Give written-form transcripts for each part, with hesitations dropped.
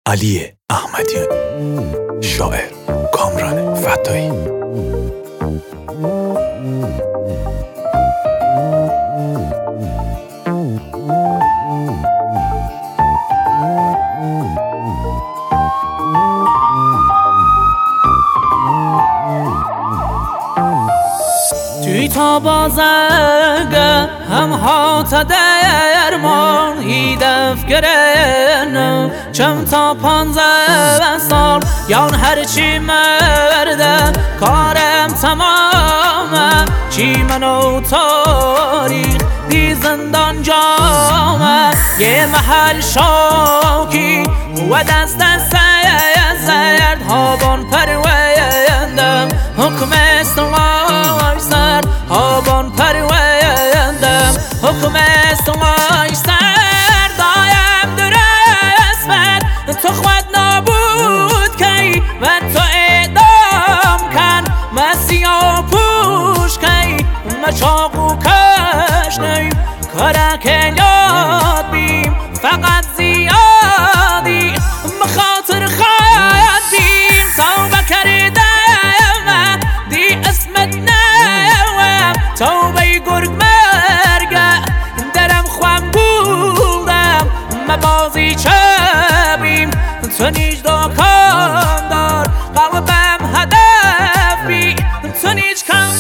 علی احمدیانی، شاعر کامران فتایی. توی تا بازنگه هم هات درمان هیدف گرنم چم تا 15 سال یان هرچی مرده کارم تمامه چی منو تاریخ دی زندان جامه یه محل شاکی و دست زرد هابان پرویندم حکم استوای سر هابان پرویندم حکم استوای سر دایم در اسمت تو خود نابود کی و تو اعدام کن مسیح پوش کی مچاقو کش نی کرک یاد بیم فقط زیادی مخاطر خواهد بیم توبه کردم دی اسمت نوم توبه گرگ مرگه درم خوام بودم مبازی چه بیم تو نیج داکان دار قلبم هدف بی تو نیج کم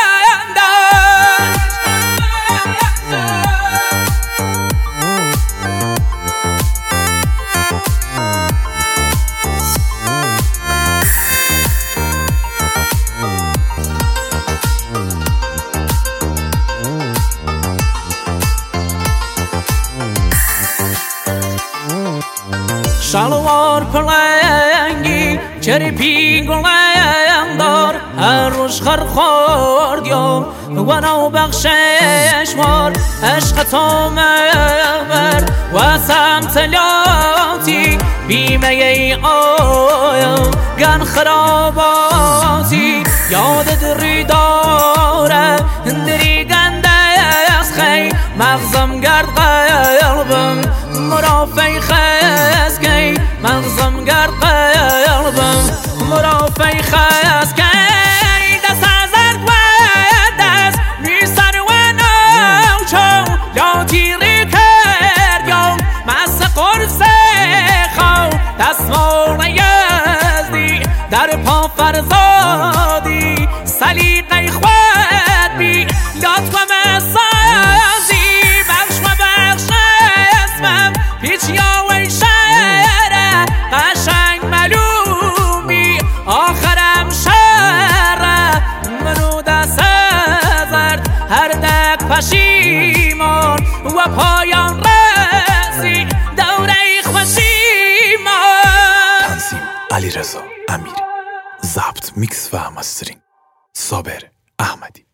شلوار پلنگی چرپی گلنگ دار هر روز خر خورد یا و نو بخشش وار عشق تو مبر و سمت لیاتی بیمه ای آیا گن خراباتی یاد دری داره دری گنده از خی مغزم گرد قلبم مرافعی خیز کی مغزم گرد قلبم مرافعی خیز کی دست ازرد و دست میسر و نوچو یا تیری کرد یا مس قرص خو دستمال یزدی در پا فرزادی سلیقه خود بی لطف مسازی بخش و بخش اسمم پیچ یا وی شهره قشنگ معلومی آخرم شهره منو دست زرد هر دک پشیمان و پایان رسی دوره خوشیمان. تنظیم علیرضا امیری، ضبط میکس و مسترینگ صابر احمدی.